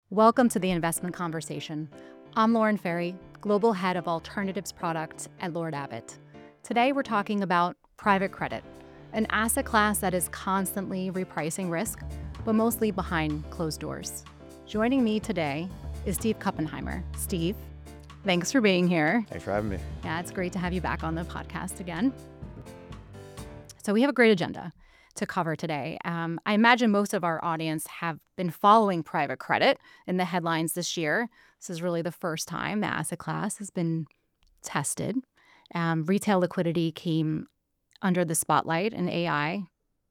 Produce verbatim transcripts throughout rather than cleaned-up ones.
Welcome to the Investment Conversation. I'm Lauren Ferry, Global Head of Alternatives Product at Lord Abbett. Today we're talking about private credit, an asset class that is constantly repricing risk, but mostly behind closed doors. Joining me today is Steve Kuppenheimer. Steve, thanks for being here. Thanks for having me. Yeah, it's great to have you back on the podcast again. So we have a great agenda to cover today. Um, I imagine most of our audience have been following private credit in the headlines this year. This is really the first time the asset class has been tested. Um, retail liquidity came under the spotlight, and A I,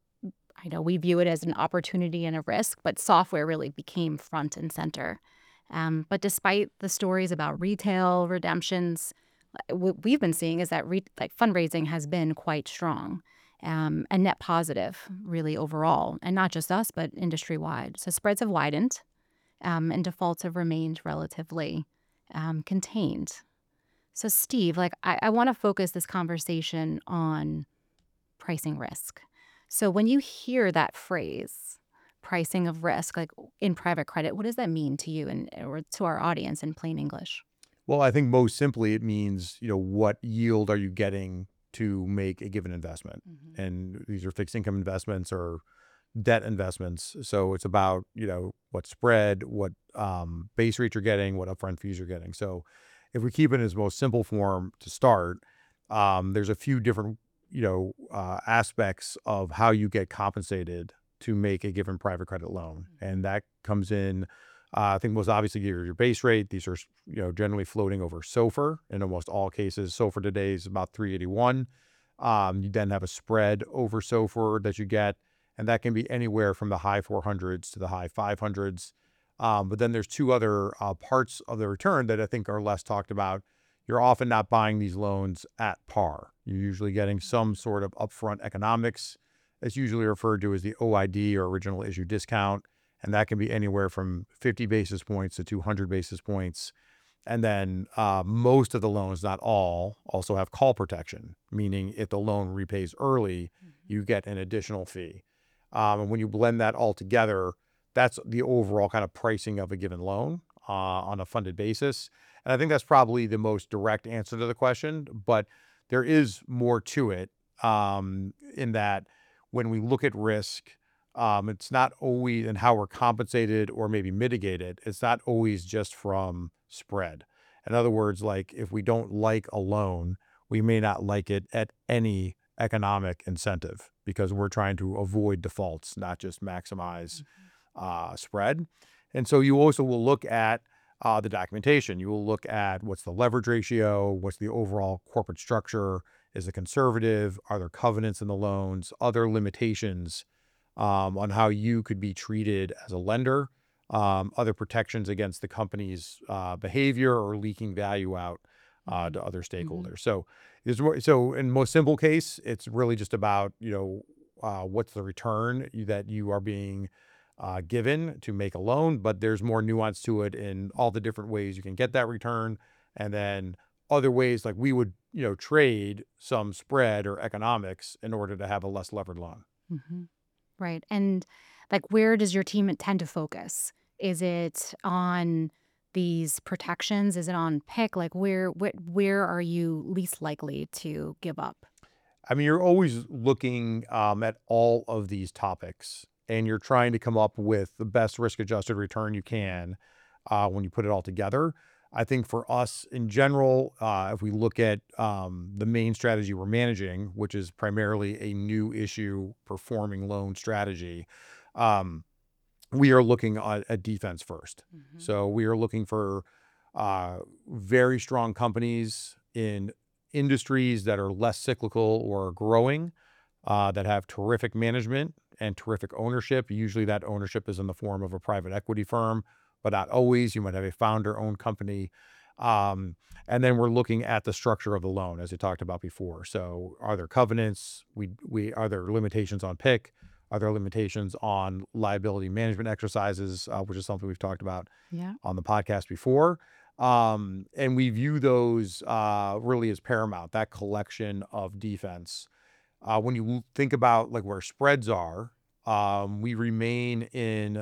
I know we view it as an opportunity and a risk, but software really became front and center. Um, but despite the stories about retail redemptions, what we've been seeing is that re- like fundraising has been quite strong. Um, and net positive, really, overall, and not just us, but industry-wide. So spreads have widened, um, and defaults have remained relatively um, contained. So, Steve, like I, I want to focus this conversation on pricing risk. So when you hear that phrase, pricing of risk, like in private credit, what does that mean to you and or to our audience in plain English? Well, I think most simply it means, you know, what yield are you getting to make a given investment? Mm-hmm. And these are fixed income investments or debt investments. So it's about, you know, what spread, what um, base rate you're getting, what upfront fees you're getting. So if we keep it in its most simple form to start, um, there's a few different, you know, uh, aspects of how you get compensated to make a given private credit loan. And that comes in, uh, I think most obviously your, your base rate. These are, you know, generally floating over SOFR in almost all cases. SOFR today is about three eighty-one. Um, you then have a spread over SOFR that you get, and that can be anywhere from the high four hundreds to the high five hundreds. Um, but then there's two other uh, parts of the return that I think are less talked about. You're often not buying these loans at par. You're usually getting some sort of upfront economics. It's usually referred to as the O I D, or original issue discount. And that can be anywhere from fifty basis points to two hundred basis points. And then uh, most of the loans, not all, also have call protection, meaning if the loan repays early, you get an additional fee. Um, and when you blend that all together, that's the overall kind of pricing of a given loan uh, on a funded basis. And I think that's probably the most direct answer to the question, but there is more to it um, in that when we look at risk, um, it's not always, and how we're compensated or maybe mitigated, it's not always just from spread. In other words, like if we don't like a loan, we may not like it at any economic incentive because we're trying to avoid defaults, not just maximize uh, spread. And so you also will look at uh, the documentation. You will look at what's the leverage ratio, what's the overall corporate structure, is it conservative, are there covenants in the loans, other limitations um, on how you could be treated as a lender, um, other protections against the company's uh, behavior or leaking value out uh, to other stakeholders. Mm-hmm. So, there's more, so in most simple case, it's really just about, you know, uh, what's the return that you are being uh, given to make a loan, but there's more nuance to it in all the different ways you can get that return, and then other ways like we would, you know, trade some spread or economics in order to have a less levered loan. Mm-hmm. Right. And like, where does your team tend to focus? Is it on these protections? Is it on pick? Like, where, where, where are you least likely to give up? I mean, you're always looking um, at all of these topics, and you're trying to come up with the best risk-adjusted return you can uh, when you put it all together. I think for us in general, uh, if we look at um, the main strategy we're managing, which is primarily a new issue performing loan strategy, um, we are looking at, at defense first. Mm-hmm. So we are looking for uh, very strong companies in industries that are less cyclical or growing, uh, that have terrific management and terrific ownership. Usually that ownership is in the form of a private equity firm, but not always. You might have a founder-owned company. Um, and then we're looking at the structure of the loan, as we talked about before. So are there covenants? We, we Are there limitations on PIK? Are there limitations on liability management exercises, uh, which is something we've talked about yeah. on the podcast before? Um, and we view those uh, really as paramount, that collection of defense. Uh, when you think about like where spreads are, um, we remain in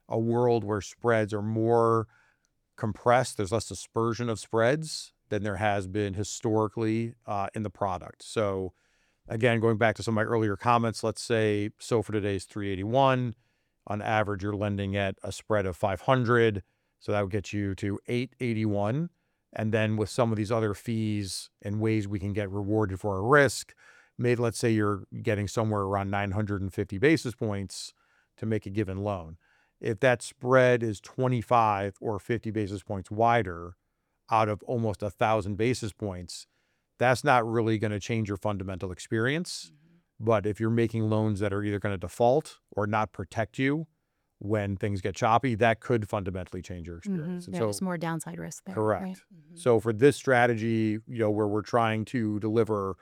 a world where spreads are more compressed. There's less dispersion of spreads than there has been historically uh, in the product. So again, going back to some of my earlier comments, let's say SOFR today is three eighty-one. On average, you're lending at a spread of five hundred. So that would get you to eight eighty-one. And then with some of these other fees and ways we can get rewarded for our risk, maybe let's say you're getting somewhere around nine hundred fifty basis points to make a given loan. If that spread is twenty-five or fifty basis points wider out of almost a thousand basis points, that's not really going to change your fundamental experience. Mm-hmm. But if you're making loans that are either going to default or not protect you when things get choppy, that could fundamentally change your experience. Mm-hmm. And There's so, more downside risk there. correct. Right? Mm-hmm. So for this strategy, you know, where we're trying to deliver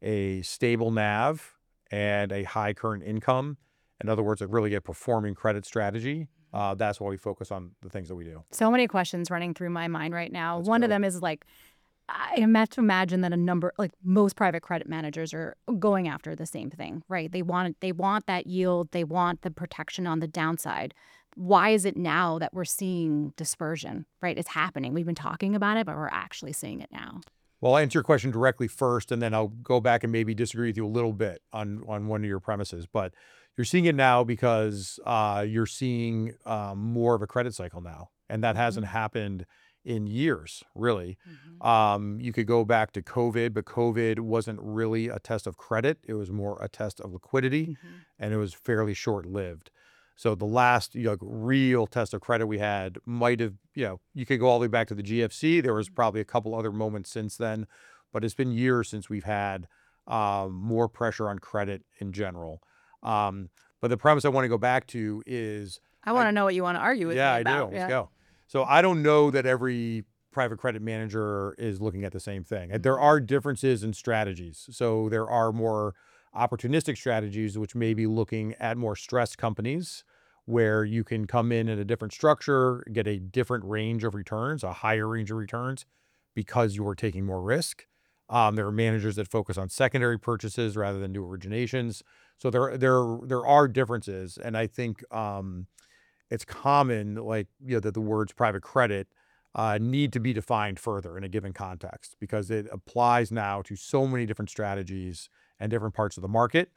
a stable N A V and a high current income, in other words, a really a performing credit strategy, uh, that's why we focus on the things that we do. So many questions running through my mind right now. Let's One go. of them is like, I am meant to imagine that a number, like most private credit managers are going after the same thing, right? They want they want that yield, they want the protection on the downside. Why is it now that we're seeing dispersion, right? It's happening. We've been talking about it, but we're actually seeing it now. Well, I'll answer your question directly first, and then I'll go back and maybe disagree with you a little bit on, on one of your premises. But you're seeing it now because uh, you're seeing um, more of a credit cycle now, and that mm-hmm. hasn't happened in years, really. Mm-hmm. Um, you could go back to COVID, but COVID wasn't really a test of credit. It was more a test of liquidity, mm-hmm. and it was fairly short-lived. So the last you know, real test of credit we had might have, you know, you could go all the way back to the G F C. There was probably a couple other moments since then, but it's been years since we've had um, more pressure on credit in general. Um, but the premise I want to go back to is... I want to know what you want to argue with yeah, me about. I do. Let's yeah. go. So I don't know that every private credit manager is looking at the same thing. Mm-hmm. There are differences in strategies. So there are more opportunistic strategies, which may be looking at more stressed companies where you can come in in a different structure, get a different range of returns, a higher range of returns because you are taking more risk. Um, there are managers that focus on secondary purchases rather than new originations. So there, there, there are differences. And I think um, it's common, like, you know, that the words private credit uh, need to be defined further in a given context because it applies now to so many different strategies and different parts of the market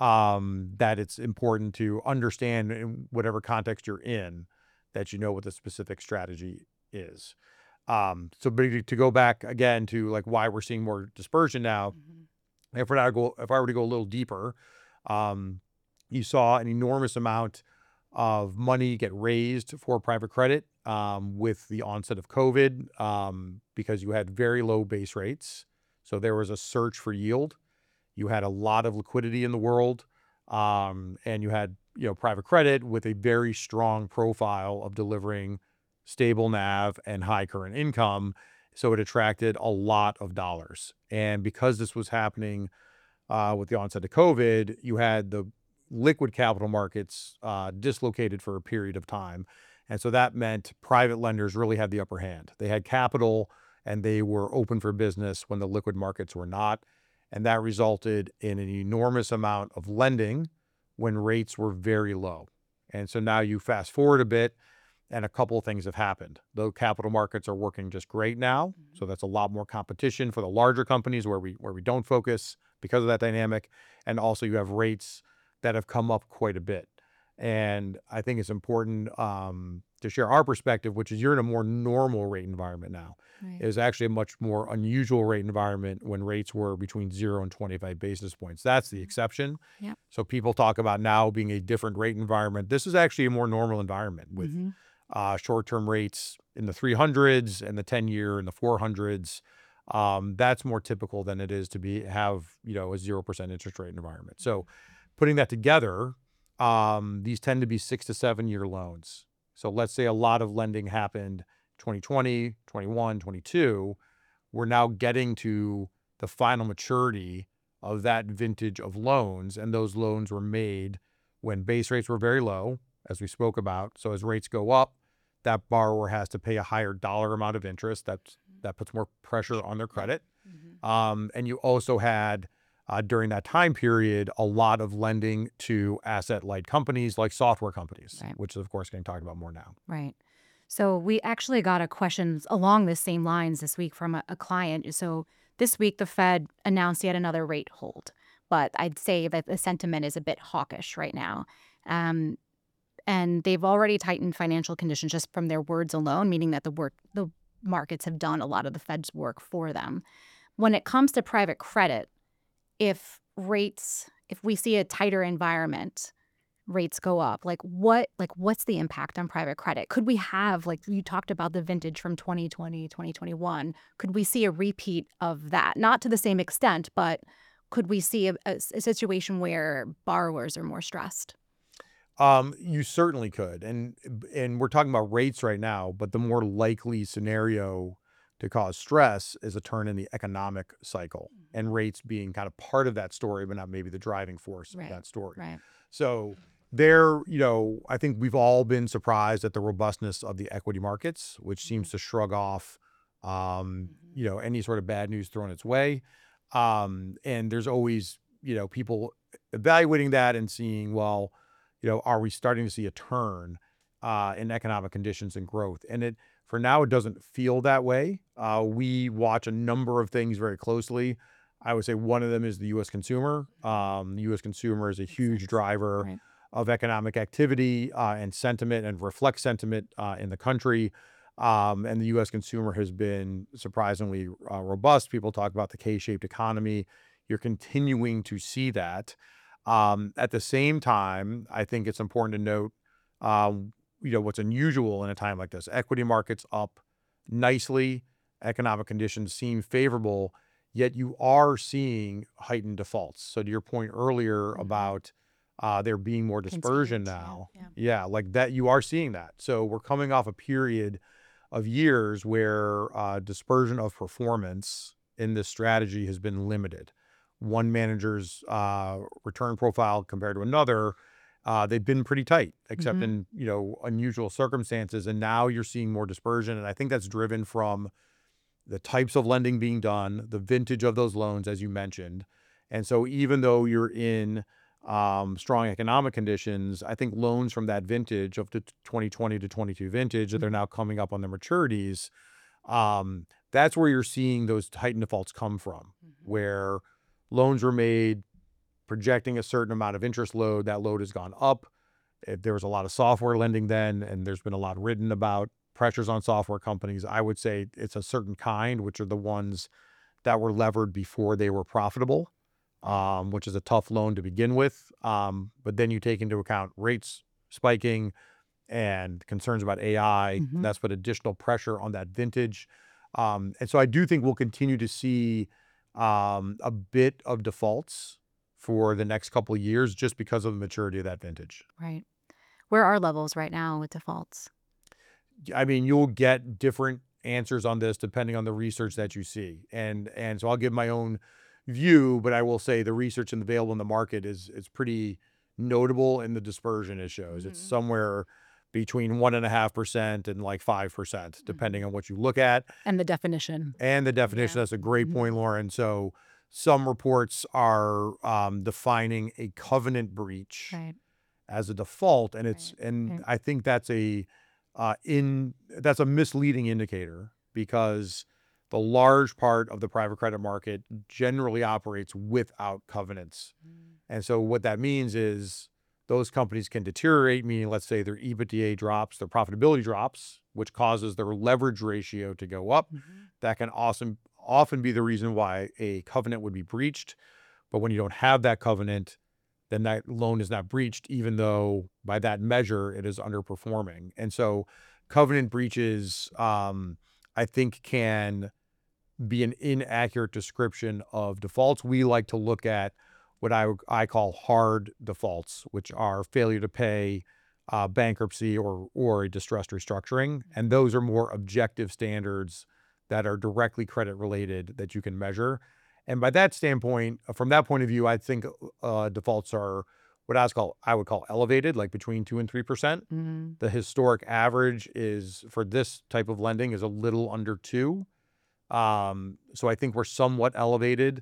um, that it's important to understand in whatever context you're in that you know what the specific strategy is. Um, so but to go back again to like why we're seeing more dispersion now, mm-hmm. if, we're not go, if I were to go a little deeper, um, you saw an enormous amount of money get raised for private credit um, with the onset of COVID um, because you had very low base rates. So there was a search for yield. You had a lot of liquidity in the world, um, and you had you know private credit with a very strong profile of delivering stable N A V and high current income. So it attracted a lot of dollars. And because this was happening uh, with the onset of COVID, you had the liquid capital markets uh, dislocated for a period of time. And so that meant private lenders really had the upper hand. They had capital and they were open for business when the liquid markets were not. And that resulted in an enormous amount of lending when rates were very low. And so now you fast forward a bit and a couple of things have happened. The capital markets are working just great now. So that's a lot more competition for the larger companies where we where we don't focus because of that dynamic. And also you have rates that have come up quite a bit. And I think it's important um, to share our perspective, which is you're in a more normal rate environment now. Right. It was actually a much more unusual rate environment when rates were between zero and twenty-five basis points. That's the exception. Yep. So people talk about now being a different rate environment. This is actually a more normal environment with mm-hmm. uh, short-term rates in the three hundreds and the ten-year in the four hundreds. Um, that's more typical than it is to be have you know a zero percent interest rate environment. So putting that together, um, these tend to be six to seven year loans. So let's say a lot of lending happened twenty twenty, twenty-one, twenty-two. We're now getting to the final maturity of that vintage of loans. And those loans were made when base rates were very low, as we spoke about. So as rates go up, that borrower has to pay a higher dollar amount of interest. That's, that puts more pressure on their credit. Mm-hmm. Um, and you also had uh, during that time period, a lot of lending to asset-light companies like software companies, Right. which is, of course, getting talked about more now. Right. So we actually got a question along the same lines this week from a, a client. So this week, the Fed announced yet another rate hold, but I'd say that the sentiment is a bit hawkish right now. Um, and they've already tightened financial conditions just from their words alone, meaning that the work the markets have done a lot of the Fed's work for them. When it comes to private credit, if rates, if we see a tighter environment, rates go up, like what like what's the impact on private credit? Could we have, like you talked about the vintage from twenty twenty, twenty twenty-one, could we see a repeat of that? Not to the same extent, but could we see a, a s- a situation where borrowers are more stressed? Um, you certainly could, and and we're talking about rates right now, but the more likely scenario to cause stress is a turn in the economic cycle, and rates being kind of part of that story, but not maybe the driving force of Right. that story. Right. So there, you know, I think we've all been surprised at the robustness of the equity markets, which seems to shrug off, um, you know, any sort of bad news thrown its way. Um, and there's always, you know, people evaluating that and seeing, well, you know, are we starting to see a turn uh, in economic conditions and growth? And it, for now, it doesn't feel that way. Uh, we watch a number of things very closely. I would say one of them is the U S consumer. Um, the U S consumer is a Makes huge sense. driver Right. of economic activity uh, and sentiment, and reflects sentiment uh, in the country. Um, and the U S consumer has been surprisingly uh, robust. People talk about the K-shaped economy. You're continuing to see that. Um, at the same time, I think it's important to note, um, you know, what's unusual in a time like this. Equity markets up nicely, economic conditions seem favorable, yet you are seeing heightened defaults. So to your point earlier Mhm. about uh, there being more dispersion Contained. Yeah. now, Yeah. yeah, like that, you are seeing that. So we're coming off a period of years where uh, dispersion of performance in this strategy has been limited. One manager's uh, return profile compared to another, uh, they've been pretty tight, except Hmm. in, you know, unusual circumstances. And now you're seeing more dispersion, and I think that's driven from the types of lending being done, the vintage of those loans, as you mentioned. And so even though you're in um, strong economic conditions, I think loans from that vintage of the twenty twenty to twenty-two vintage that they're now coming up on their maturities, um, that's where you're seeing those heightened defaults come from, where loans were made projecting a certain amount of interest load. That load has gone up. If there was a lot of software lending then, and there's been a lot written about pressures on software companies, I would say it's a certain kind, which are the ones that were levered before they were profitable, um, which is a tough loan to begin with. Um, but then you take into account rates spiking and concerns about A I, and Hmm. that's put additional pressure on that vintage. Um, and so I do think we'll continue to see um, a bit of defaults for the next couple of years just because of the maturity of that vintage. Right. Where are levels right now with defaults? I mean, you'll get different answers on this depending on the research that you see. And and so I'll give my own view, but I will say the research and available in the market is is pretty notable in the dispersion it shows. It's Hmm. somewhere between one and a half percent and like five percent, depending Hmm. on what you look at. And the definition. And the Yeah. definition, that's a great Mhm. point, Lauren. So some reports are um, defining a covenant breach Right. as a default, and it's Right. and Right. I think that's a uh, in that's a misleading indicator, because the large part of the private credit market generally operates without covenants. Mm. And so what that means is those companies can deteriorate, meaning let's say their EBITDA drops, their profitability drops, which causes their leverage ratio to go up. Mhm. That can often often be the reason why a covenant would be breached. But when you don't have that covenant, then that loan is not breached, even though by that measure it is underperforming. And so covenant breaches, um, I think, can be an inaccurate description of defaults. We like to look at what I, I call hard defaults, which are failure to pay, uh, bankruptcy, or, or a distressed restructuring. And those are more objective standards that are directly credit related that you can measure. And by that standpoint, from that point of view, I think uh, defaults are what I was call I would call elevated, like between two and three percent. Mhm. The historic average is for this type of lending is a little under two. Um, so I think we're somewhat elevated.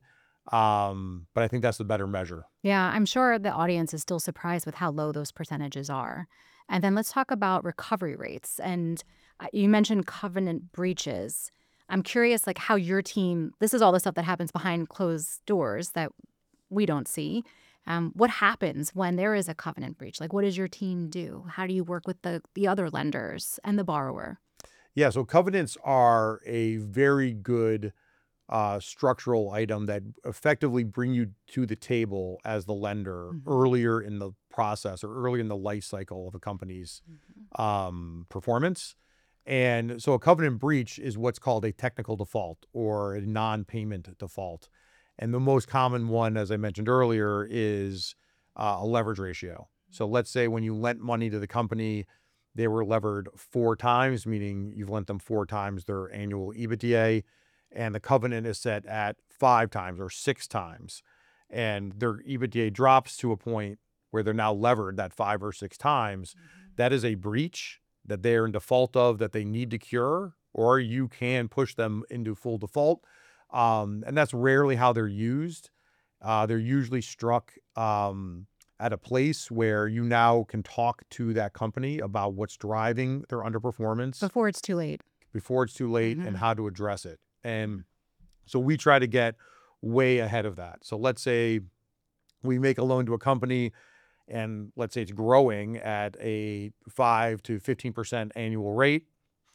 Um, but I think that's the better measure. Yeah, I'm sure the audience is still surprised with how low those percentages are. And then let's talk about recovery rates. And uh, you mentioned covenant breaches. I'm curious, like, how your team, this is all the stuff that happens behind closed doors that we don't see. Um, what happens when there is a covenant breach? Like, what does your team do? How do you work with the, the other lenders and the borrower? Yeah, so covenants are a very good uh, structural item that effectively bring you to the table as the lender Mhm. earlier in the process or early in the life cycle of a company's Mhm. um, performance. And so a covenant breach is what's called a technical default or a non-payment default. And the most common one, as I mentioned earlier, is uh, a leverage ratio. So let's say when you lent money to the company, they were levered four times, meaning you've lent them four times their annual EBITDA, and the covenant is set at five times or six times. And their EBITDA drops to a point where they're now levered that five or six times. Mhm. That is a breach that they're in default of that they need to cure, or you can push them into full default. Um, and that's rarely how they're used. Uh, they're usually struck um, at a place where you now can talk to that company about what's driving their underperformance Before it's too late. before it's too late and Mhm. how to address it. And so we try to get way ahead of that. So let's say we make a loan to a company and let's say it's growing at a five to fifteen percent annual rate.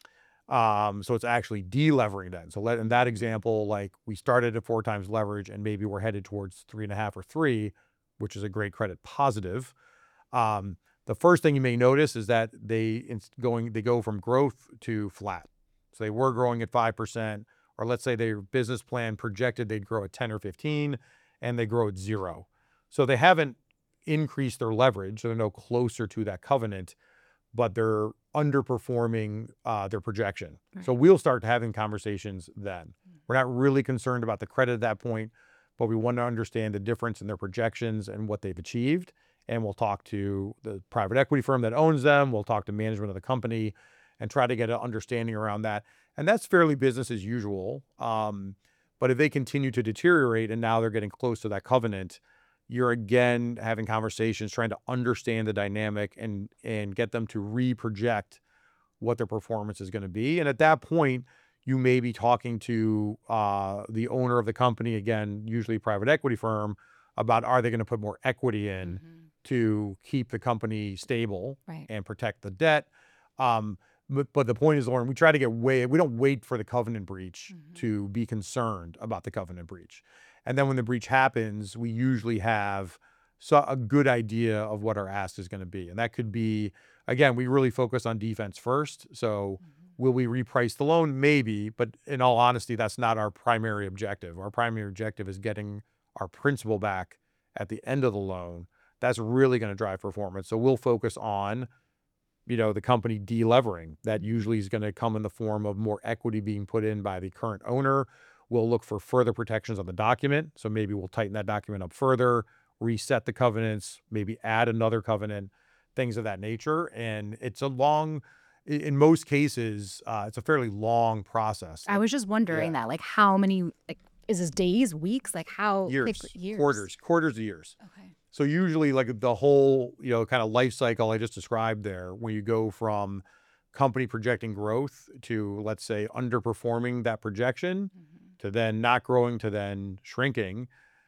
Um, so it's actually delevering then. So let, in that example, like we started at four times leverage and maybe we're headed towards three and a half or three, which is a great credit positive. Um, the first thing you may notice is that they it's going they go from growth to flat. So they were growing at five percent, or let's say their business plan projected they'd grow at ten or fifteen, and they grow at zero. So they haven't increased their leverage. So they're no closer to that covenant, but they're underperforming uh, their projection. So Right. we'll start having conversations then. We're not really concerned about the credit at that point, but we want to understand the difference in their projections and what they've achieved. And we'll talk to the private equity firm that owns them. We'll talk to management of the company and try to get an understanding around that. And that's fairly business as usual. Um, but if they continue to deteriorate and now they're getting close to that covenant, you're again having conversations, trying to understand the dynamic and and get them to re-project what their performance is going to be. And at that point, you may be talking to uh, the owner of the company, again, usually a private equity firm, about are they going to put more equity in Mhm. to keep the company stable Right. and protect the debt. Um, but, but the point is, Lauren, we try to get way, we don't wait for the covenant breach Mhm. to be concerned about the covenant breach. And then when the breach happens, we usually have so a good idea of what our ask is going to be. And that could be, again, we really focus on defense first. So Mhm. will we reprice the loan? Maybe. But in all honesty, that's not our primary objective. Our primary objective is getting our principal back at the end of the loan. That's really going to drive performance. So we'll focus on, you know, the company delevering. That Mhm. usually is going to come in the form of more equity being put in by the current owner. We'll look for further protections on the document. So maybe we'll tighten that document up further, reset the covenants, maybe add another covenant, things of that nature. And it's a long, i- in most cases, uh, it's a fairly long process. I Like, was just wondering yeah, that, like, how many, like, is this days, weeks? Like, how quickly? years, Years. quarters, quarters of years. Okay. So usually like the whole, you know, kind of life cycle I just described there, when you go from company projecting growth to, let's say, underperforming that projection Mhm. to then not growing to then shrinking,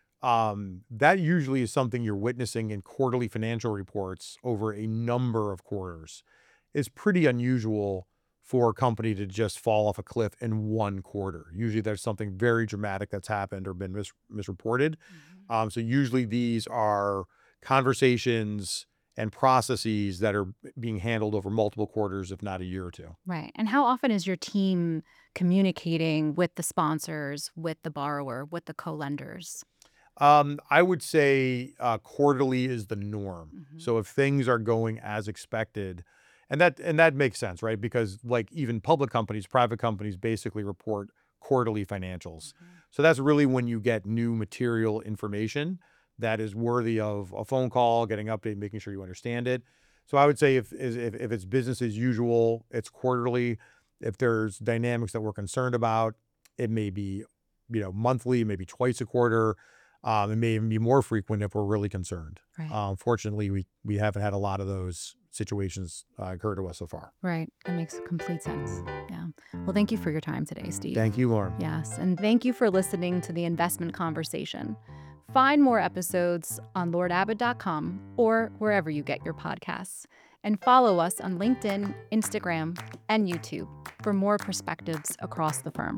um, that usually is something you're witnessing in quarterly financial reports over a number of quarters. It's pretty unusual for a company to just fall off a cliff in one quarter. Usually there's something very dramatic that's happened or been mis- misreported. Mhm. Um, so usually these are conversations and processes that are being handled over multiple quarters, if not a year or two. Right. And how often is your team communicating with the sponsors, with the borrower, with the co-lenders? Um, I would say uh, quarterly is the norm. Mhm. So if things are going as expected, and that and that makes sense, right? Because like even public companies, private companies basically report quarterly financials. Mhm. So that's really when you get new material information that is worthy of a phone call, getting update, making sure you understand it. So I would say if if if it's business as usual, it's quarterly. If there's dynamics that we're concerned about, it may be you know, monthly, maybe twice a quarter. Um, it may even be more frequent if we're really concerned. Right. Um, fortunately, we we haven't had a lot of those situations uh, occur to us so far. Right. That makes complete sense. Yeah. Well, thank you for your time today, Steve. Thank you, Lauren. Yes. And thank you for listening to the Investment Conversation. Find more episodes on lord abbott dot com or wherever you get your podcasts. And follow us on LinkedIn, Instagram, and YouTube for more perspectives across the firm.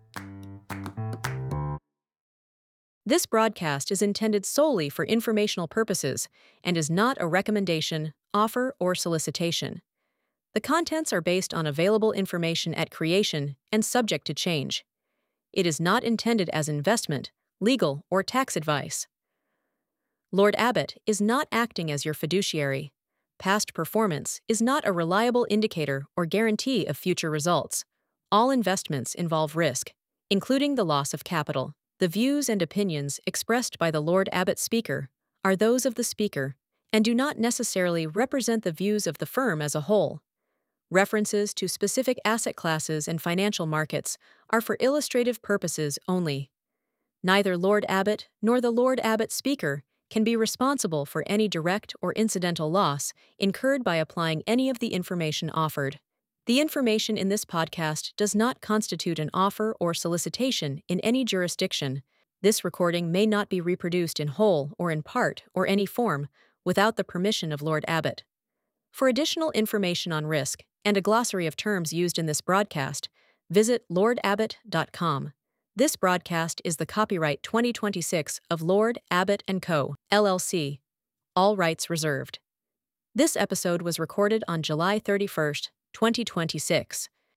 This broadcast is intended solely for informational purposes and is not a recommendation, offer, or solicitation. The contents are based on available information at creation and subject to change. It is not intended as investment, legal, or tax advice. Lord Abbett is not acting as your fiduciary. Past performance is not a reliable indicator or guarantee of future results. All investments involve risk, including the loss of capital. The views and opinions expressed by the Lord Abbett speaker are those of the speaker and do not necessarily represent the views of the firm as a whole. References to specific asset classes and financial markets are for illustrative purposes only. Neither Lord Abbett nor the Lord Abbett speaker can be responsible for any direct or incidental loss incurred by applying any of the information offered. The information in this podcast does not constitute an offer or solicitation in any jurisdiction. This recording may not be reproduced in whole or in part or any form without the permission of Lord Abbett. For additional information on risk and a glossary of terms used in this broadcast, visit lord abbott dot com. This broadcast is the copyright twenty twenty-six of Lord Abbett and Co., L L C. All rights reserved. This episode was recorded on July thirty-first, twenty twenty-six.